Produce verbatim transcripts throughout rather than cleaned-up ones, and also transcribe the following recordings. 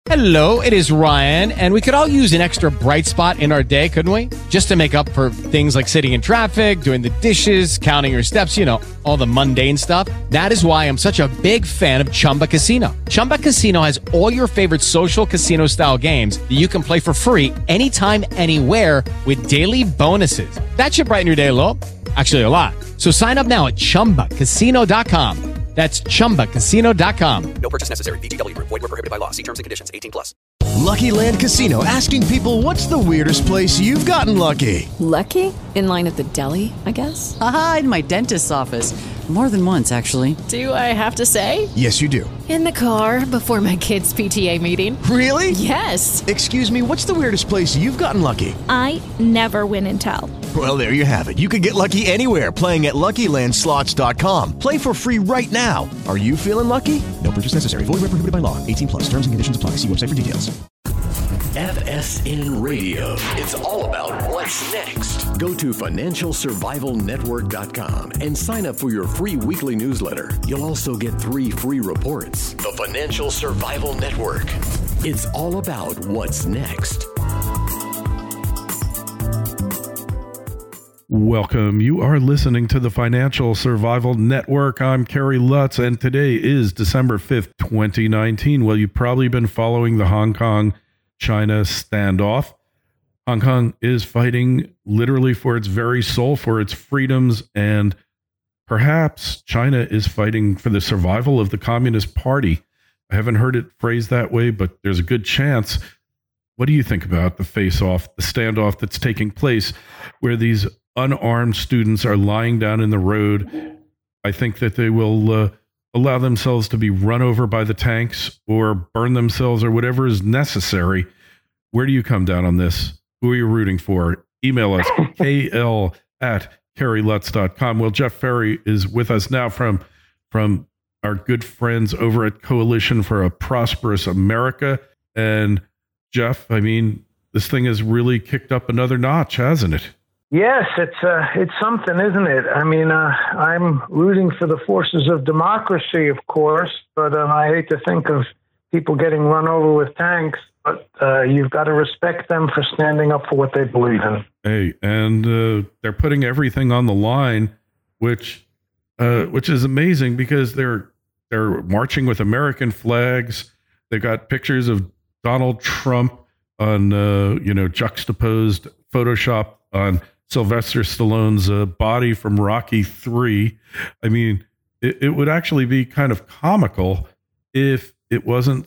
Hello, it is Ryan, and we could all use an extra bright spot in our day, couldn't we? Just to make up for things like sitting in traffic, doing the dishes, counting your steps, you know, all the mundane stuff. That is why I'm such a big fan of Chumba Casino. Chumba Casino has all your favorite social casino-style games that you can play for free anytime, anywhere with daily bonuses. That should brighten your day a little. Actually, a lot. So sign up now at chumba casino dot com. That's chumba casino dot com. No purchase necessary. V G W Group. Void where prohibited by law. See terms and conditions. eighteen plus. Lucky Land Casino, asking people, what's the weirdest place you've gotten lucky? Lucky? In line at the deli, I guess? Aha, in my dentist's office. More than once, actually. Do I have to say? Yes, you do. In the car before my kids' P T A meeting. Really? Yes. Excuse me, what's the weirdest place you've gotten lucky? I never win and tell. Well, there you have it. You can get lucky anywhere, playing at Lucky Land Slots dot com. Play for free right now. Are you feeling lucky? No purchase necessary. Void where prohibited by law. eighteen plus. Terms and conditions apply. See website for details. F S N Radio. It's all about what's next. Go to financial survival network dot com and sign up for your free weekly newsletter. You'll also get three free reports. The Financial Survival Network. It's all about what's next. Welcome. You are listening to the Financial Survival Network. I'm Kerry Lutz, and today is December fifth, twenty nineteen. Well, you've probably been following the Hong Kong-China standoff. Hong Kong is fighting literally for its very soul, for its freedoms, and perhaps China is fighting for the survival of the Communist Party. I haven't heard it phrased that way, but there's a good chance. What do you think about the face-off, the standoff that's taking place where these unarmed students are lying down in the road? I think that they will uh, allow themselves to be run over by the tanks or burn themselves or whatever is necessary. Where do you come down on this? Who are you rooting for? Email us, K L at kerry lutz dot com. Well, Jeff Ferry is with us now from, from our good friends over at Coalition for a Prosperous America. And Jeff, I mean, this thing has really kicked up another notch, hasn't it? Yes, it's uh, it's something, isn't it? I mean, uh, I'm rooting for the forces of democracy, of course, but um, I hate to think of people getting run over with tanks. But uh, you've got to respect them for standing up for what they believe in. Hey, and uh, they're putting everything on the line, which uh, which is amazing because they're they're marching with American flags. They got pictures of Donald Trump on uh, you know juxtaposed Photoshop on Sylvester Stallone's uh, body from Rocky three. I mean, it, it would actually be kind of comical if it wasn't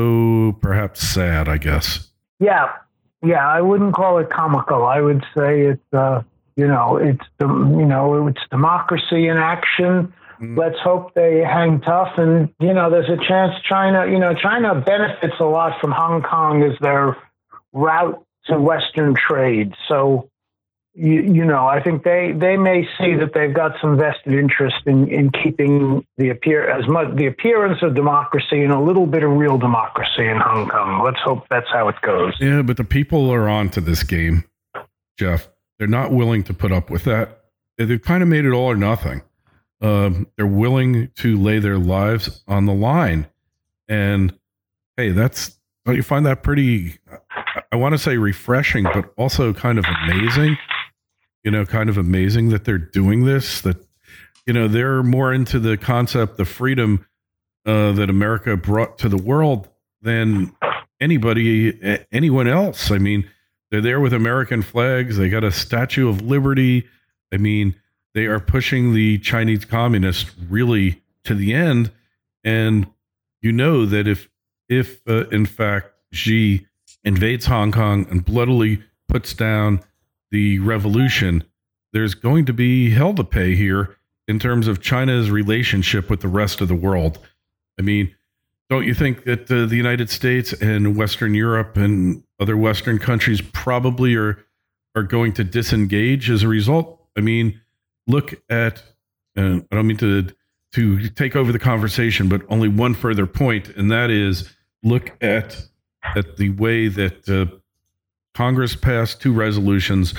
so perhaps sad, I guess. Yeah. Yeah. I wouldn't call it comical. I would say it's, uh, you know, it's, you know, it's democracy in action. Mm. Let's hope they hang tough. And, you know, there's a chance China, you know, China benefits a lot from Hong Kong as their route to Western trade. So, You, you know, I think they, they may see that they've got some vested interest in, in keeping the appear as much the appearance of democracy and a little bit of real democracy in Hong Kong. Let's hope that's how it goes. Yeah, but the people are on to this game, Jeff. They're not willing to put up with that. They've kind of made it all or nothing. Um, they're willing to lay their lives on the line, and hey, that's don't you find that pretty? I want to say refreshing, but also kind of amazing. You know, kind of amazing that they're doing this, that, you know, they're more into the concept of freedom uh, that America brought to the world than anybody, anyone else. I mean, they're there with American flags. They got a Statue of Liberty. I mean, they are pushing the Chinese communists really to the end. And you know that if, if uh, in fact, Xi invades Hong Kong and bloodily puts down the revolution, there's going to be hell to pay here in terms of China's relationship with the rest of the world. I mean, don't you think that uh, the United States and Western Europe and other Western countries probably are are going to disengage as a result? I mean, look at, uh, I don't mean to to take over the conversation, but only one further point, and that is look at at the way that uh, Congress passed two resolutions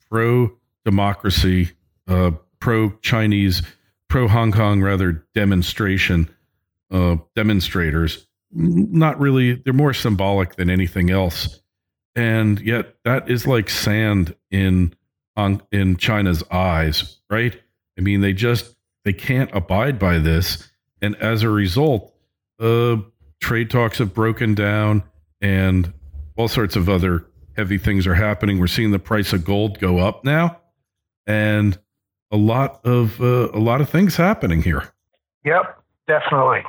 pro-democracy, uh, pro-Chinese, pro-Hong Kong, rather, demonstration, uh, demonstrators. not really, they're more symbolic than anything else. And yet that is like sand in on in China's eyes, right? I mean, they just they can't abide by this. And as a result, uh, trade talks have broken down and all sorts of other heavy things are happening. We're seeing the price of gold go up now, and a lot of uh, a lot of things happening here. Yep, definitely.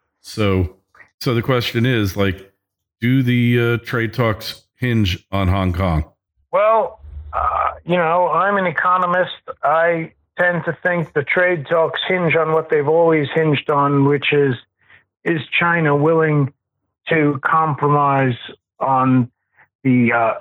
So, so the question is, like, do the uh, trade talks hinge on Hong Kong? Well, uh, you know, I'm an economist. I tend to think the trade talks hinge on what they've always hinged on, which is, is China willing to compromise on the uh,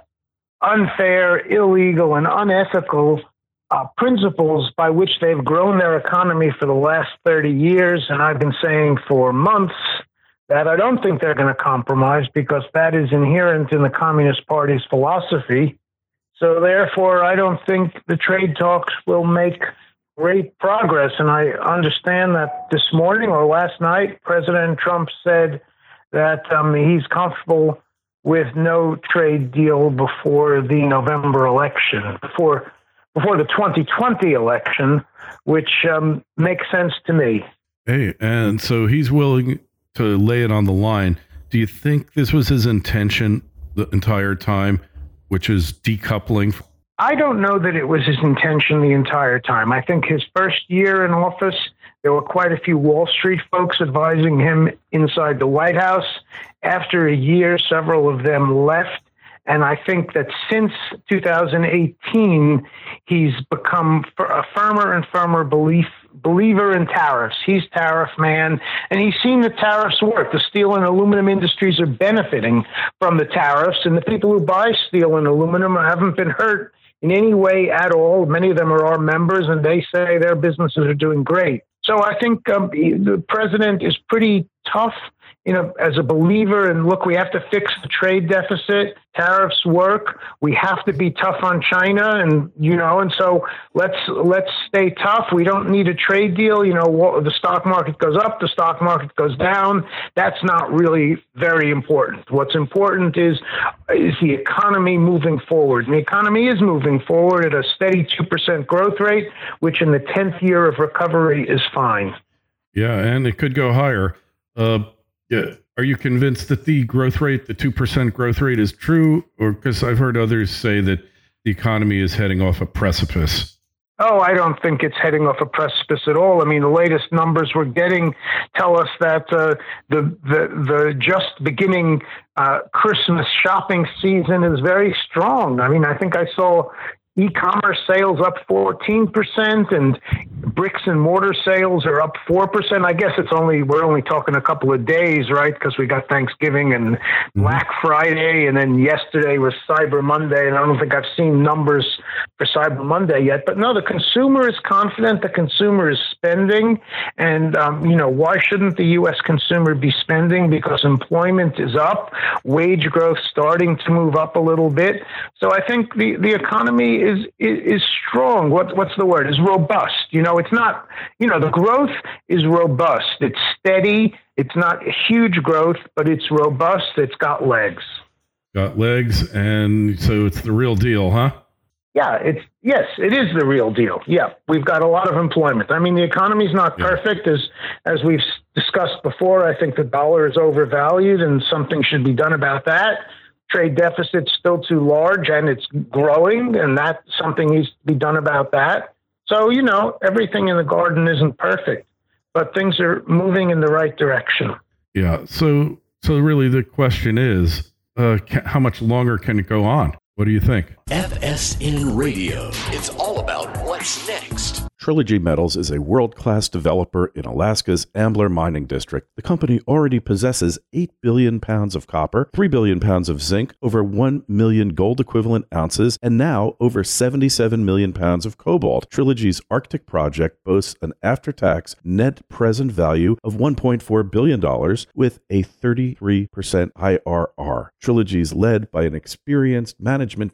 unfair, illegal, and unethical uh, principles by which they've grown their economy for the last thirty years. And I've been saying for months that I don't think they're going to compromise because that is inherent in the Communist Party's philosophy. So therefore, I don't think the trade talks will make great progress. And I understand that this morning or last night, President Trump said that um, he's comfortable with no trade deal before the November election, before before the twenty twenty election, which um, makes sense to me. Hey, and so he's willing to lay it on the line. Do you think this was his intention the entire time, which is decoupling? I don't know that it was his intention the entire time. I think his first year in office, there were quite a few Wall Street folks advising him inside the White House. After a year, several of them left. And I think that since two thousand eighteen, he's become a firmer and firmer belief, believer in tariffs. He's tariff man, and he's seen the tariffs work. The steel and aluminum industries are benefiting from the tariffs, and the people who buy steel and aluminum haven't been hurt in any way at all. Many of them are our members, and they say their businesses are doing great. So I think um, the president is pretty tough, you know, as a believer. And look, we have to fix the trade deficit. Tariffs work. We have to be tough on China, and you know, and so let's let's stay tough. We don't need a trade deal. You know, the stock market goes up, the stock market goes down. That's not really very important. What's important is is the economy moving forward. And the economy is moving forward at a steady two percent growth rate, which in the tenth year of recovery is fine. Yeah, and it could go higher. Uh, yeah. Are you convinced that the growth rate, the two percent growth rate, is true? Or because I've heard others say that the economy is heading off a precipice. Oh, I don't think it's heading off a precipice at all. I mean, the latest numbers we're getting tell us that uh, the, the the just beginning uh, Christmas shopping season is very strong. I mean, I think I saw e-commerce sales up fourteen percent and bricks and mortar sales are up four percent. I guess it's only, we're only talking a couple of days, right? Because we got Thanksgiving and Black Friday, and then yesterday was Cyber Monday. And I don't think I've seen numbers for Cyber Monday yet, but no, the consumer is confident. The consumer is spending. And, um, you know, why shouldn't the U S consumer be spending? Because employment is up, wage growth starting to move up a little bit. So I think the, the economy is, is, is strong. What, what's the word? Is robust. You know, it's not, you know, the growth is robust. It's steady. It's not huge growth, but it's robust. It's got legs. Got legs. And so it's the real deal, huh? Yeah, it's, yes, it is the real deal. Yeah. We've got a lot of employment. I mean, the economy's not yeah. perfect as, as we've discussed before. I think the dollar is overvalued and something should be done about that. Trade deficit's still too large and it's growing, and that something needs to be done about that. So, you know, everything in the garden isn't perfect, but things are moving in the right direction. Yeah. So, so really the question is, uh, ca- how much longer can it go on? What do you think? F S N Radio. It's all about what's next. Trilogy Metals is a world-class developer in Alaska's Ambler Mining District. The company already possesses eight billion pounds of copper, three billion pounds of zinc, over one million gold-equivalent ounces, and now over seventy-seven million pounds of cobalt. Trilogy's Arctic project boasts an after-tax net present value of one point four billion dollars with a thirty-three percent I R R. Trilogy is led by an experienced management team with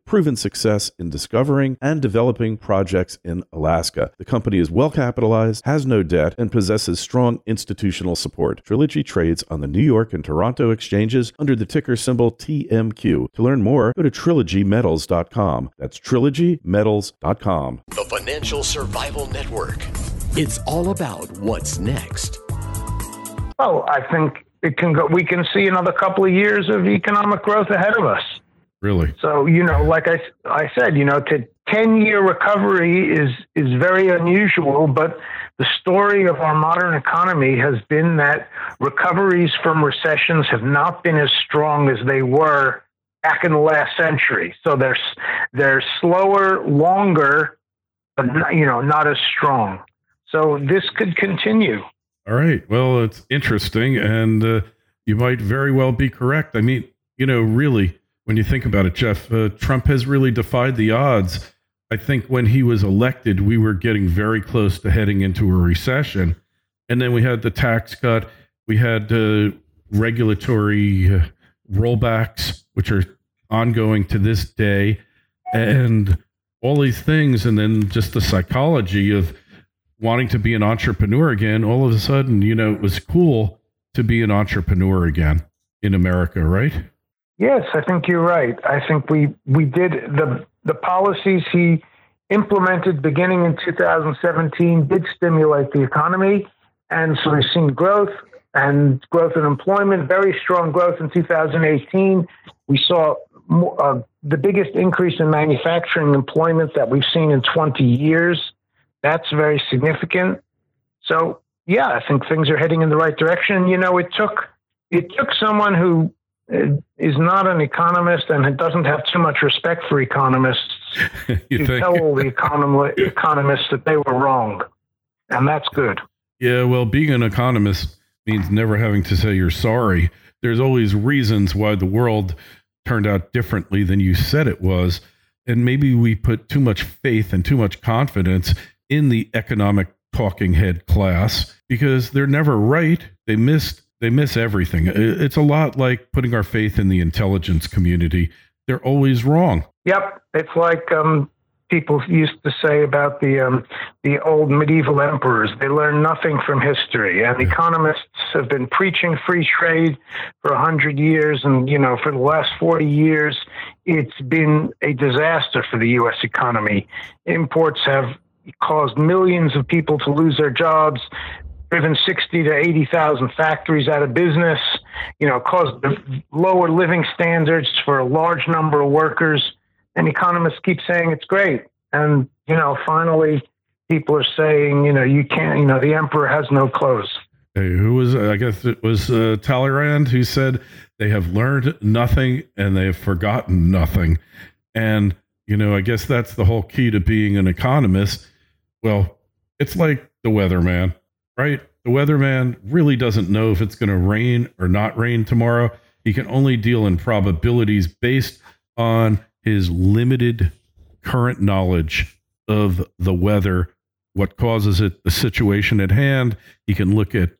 with proven success in discovering and developing projects in Alaska. The company is well capitalized, has no debt, and possesses strong institutional support. Trilogy trades on the New York and Toronto exchanges under the ticker symbol T M Q. To learn more, go to trilogy metals dot com. That's trilogy metals dot com. The Financial Survival Network. It's all about what's next. Oh, I think it can go. We can see another couple of years of economic growth ahead of us. Really? So, you know, like I, I said, you know, to ten-year recovery is is very unusual, but the story of our modern economy has been that recoveries from recessions have not been as strong as they were back in the last century. So they're they're slower, longer, but not, you know, not as strong. So this could continue. All right. Well, it's interesting, and uh, you might very well be correct. I mean, you know, really, when you think about it, Jeff, uh, Trump has really defied the odds. I think when he was elected, we were getting very close to heading into a recession. And then we had the tax cut. We had uh, regulatory uh, rollbacks, which are ongoing to this day, and all these things. And then just the psychology of wanting to be an entrepreneur again. All of a sudden, you know, it was cool to be an entrepreneur again in America, right? Yes, I think you're right. I think we, we did the the policies he implemented beginning in two thousand seventeen did stimulate the economy. And so we've seen growth and growth in employment, very strong growth in two thousand eighteen. We saw more, uh, the biggest increase in manufacturing employment that we've seen in twenty years. That's very significant. So, yeah, I think things are heading in the right direction. You know, it took it took someone who is not an economist and doesn't have too much respect for economists to think? tell all the econom- economists that they were wrong. And that's good. Yeah, well, being an economist means never having to say you're sorry. There's always reasons why the world turned out differently than you said it was. And maybe we put too much faith and too much confidence in the economic talking head class because they're never right. They missed They miss everything. It's a lot like putting our faith in the intelligence community. They're always wrong. Yep. It's like um, people used to say about the um, the old medieval emperors. They learn nothing from history. And economists have been preaching free trade for one hundred years. And, you know, for the last forty years, it's been a disaster for the U S economy. Imports have caused millions of people to lose their jobs, driven sixty to eighty thousand factories out of business, you know, caused lower living standards for a large number of workers. And economists keep saying it's great. And, you know, finally people are saying, you know, you can't, you know, the emperor has no clothes. Hey, who was, I guess it was uh, Talleyrand who said they have learned nothing and they have forgotten nothing. And, you know, I guess that's the whole key to being an economist. Well, it's like the weatherman. Right? The weatherman really doesn't know if it's going to rain or not rain tomorrow. He can only deal in probabilities based on his limited current knowledge of the weather, what causes it, the situation at hand. He can look at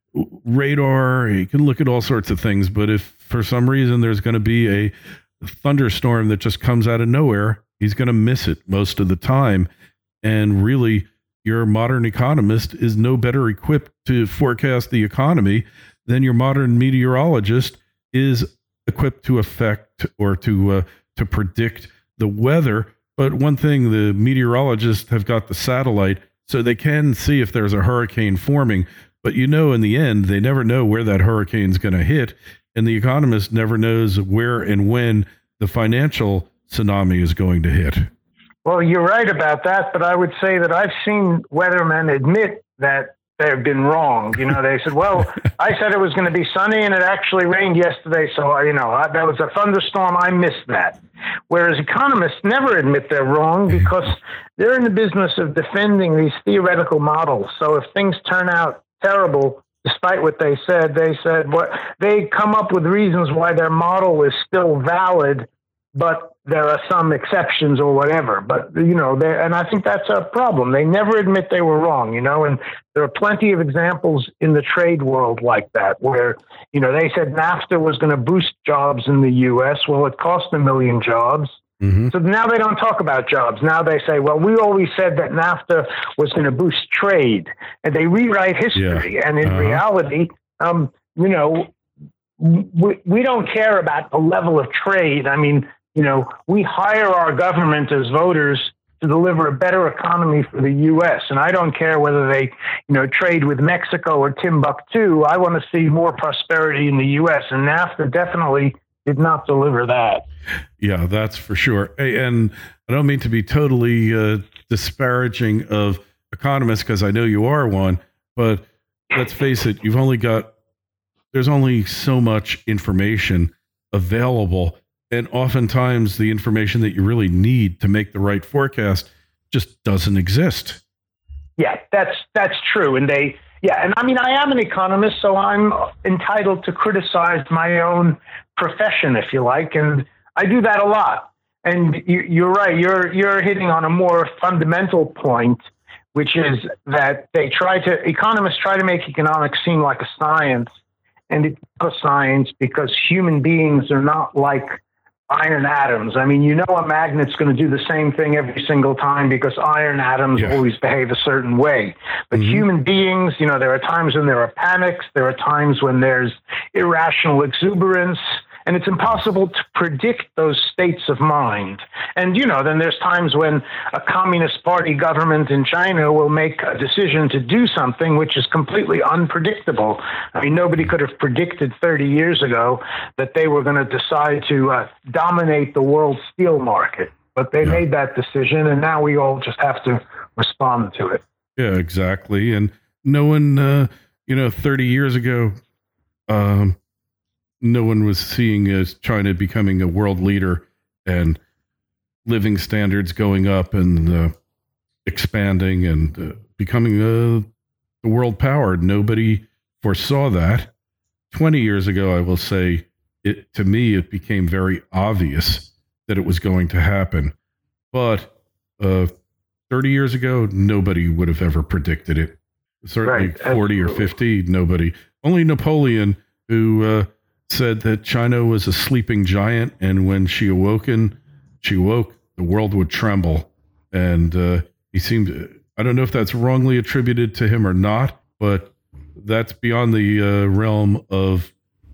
radar. He can look at all sorts of things. But if for some reason there's going to be a thunderstorm that just comes out of nowhere, he's going to miss it most of the time. And really, your modern economist is no better equipped to forecast the economy than your modern meteorologist is equipped to affect or to uh, to predict the weather. But one thing, the meteorologists have got the satellite, so they can see if there's a hurricane forming. But you know, in the end, they never know where that hurricane's going to hit. And the economist never knows where and when the financial tsunami is going to hit. Well, you're right about that, but I would say that I've seen weathermen admit that they've been wrong. You know, they said, well, I said it was going to be sunny and it actually rained yesterday. So, you know, that was a thunderstorm. I missed that. Whereas economists never admit they're wrong because they're in the business of defending these theoretical models. So if things turn out terrible, despite what they said, they said what they come up with reasons why their model is still valid, but there are some exceptions or whatever. But, you know, and I think that's a problem. They never admit they were wrong, you know, and there are plenty of examples in the trade world like that, where, you know, they said NAFTA was going to boost jobs in the U S. Well, it cost a million jobs. Mm-hmm. So now they don't talk about jobs. Now they say, well, we always said that NAFTA was going to boost trade, and they rewrite history. Yeah. And in uh-huh. reality, um, you know, we, we don't care about the level of trade. I mean, you know, we hire our government as voters to deliver a better economy for the U S. And I don't care whether they, you know, trade with Mexico or Timbuktu. I want to see more prosperity in the U S. And NAFTA definitely did not deliver that. Yeah, that's for sure. Hey, and I don't mean to be totally uh, disparaging of economists, because I know you are one, but let's face it, you've only got, there's only so much information available. And oftentimes the information that you really need to make the right forecast just doesn't exist. Yeah, that's that's true. And they, yeah, and I mean, I am an economist, so I'm entitled to criticize my own profession, if you like, and I do that a lot. And you, you're right, you're you're hitting on a more fundamental point, which is that they try to, economists try to make economics seem like a science, and it's not a science because human beings are not like iron atoms. I mean, you know, a magnet's going to do the same thing every single time because iron atoms yeah. always behave a certain way. But mm-hmm. human beings, you know, there are times when there are panics, there are times when there's irrational exuberance, and it's impossible to predict those states of mind. And, you know, then there's times when a communist party government in China will make a decision to do something which is completely unpredictable. I mean, nobody could have predicted thirty years ago that they were going to decide to uh, dominate the world steel market. But they yeah. made that decision, and now we all just have to respond to it. Yeah, exactly. And no one, uh, you know, thirty years ago, um, no one was seeing as China becoming a world leader and living standards going up and uh, expanding and uh, becoming a, a world power. Nobody foresaw that. twenty years ago, I will say, it, to me, it became very obvious that it was going to happen. But uh, thirty years ago, nobody would have ever predicted it. Certainly right. forty or fifty, nobody. Only Napoleon, who uh, said that China was a sleeping giant, and when she awoken, she awoke, the world would tremble. And uh, he seemed, I don't know if that's wrongly attributed to him or not, but that's beyond the uh, realm of,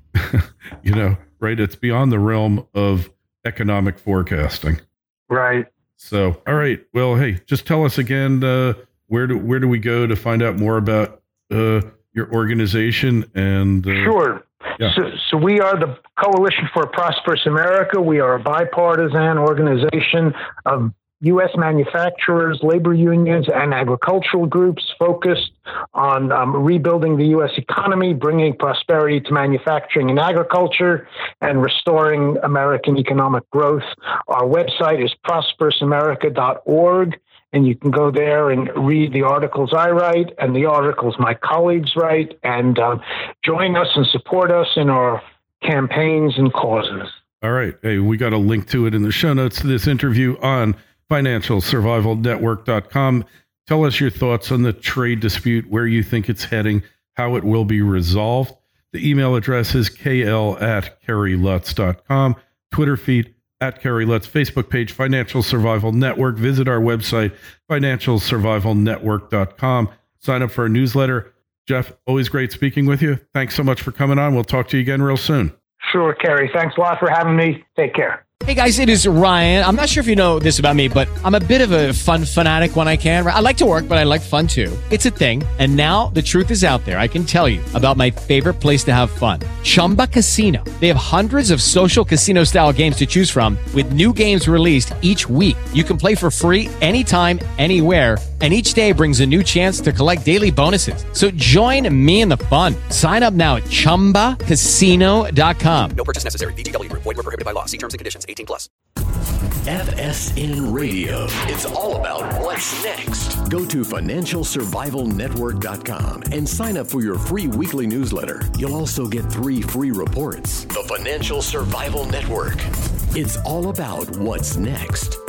you know, right? It's beyond the realm of economic forecasting. Right. So, all right. Well, hey, just tell us again, uh, where do where do we go to find out more about uh, your organization? And uh, sure. Yeah. So, so we are the Coalition for a Prosperous America. We are a bipartisan organization of U S manufacturers, labor unions, and agricultural groups focused on um, rebuilding the U S economy, bringing prosperity to manufacturing and agriculture, and restoring American economic growth. Our website is prosperous america dot org. And you can go there and read the articles I write and the articles my colleagues write, and uh, join us and support us in our campaigns and causes. All right. Hey, we got a link to it in the show notes to this interview on financial survival network dot com. Tell us your thoughts on the trade dispute, where you think it's heading, how it will be resolved. The email address is k l at kerry lutz dot com. Twitter feed, at Kerry Lutz, Facebook page, Financial Survival Network. Visit our website, financial survival network dot com. Sign up for our newsletter. Jeff, always great speaking with you. Thanks so much for coming on. We'll talk to you again real soon. Sure, Kerry. Thanks a lot for having me. Take care. Hey guys, it is Ryan. I'm not sure if you know this about me, but I'm a bit of a fun fanatic when I can. I like to work, but I like fun too. It's a thing. And now the truth is out there. I can tell you about my favorite place to have fun. Chumba Casino. They have hundreds of social casino style games to choose from with new games released each week. You can play for free anytime, anywhere. And each day brings a new chance to collect daily bonuses. So join me in the fun. Sign up now at chumba casino dot com. No purchase necessary. V G W Group. Void where prohibited by law. See terms and conditions. eighteen plus. F S N Radio. It's all about what's next. Go to financial survival network dot com and sign up for your free weekly newsletter. You'll also get three free reports. The Financial Survival Network. It's all about what's next.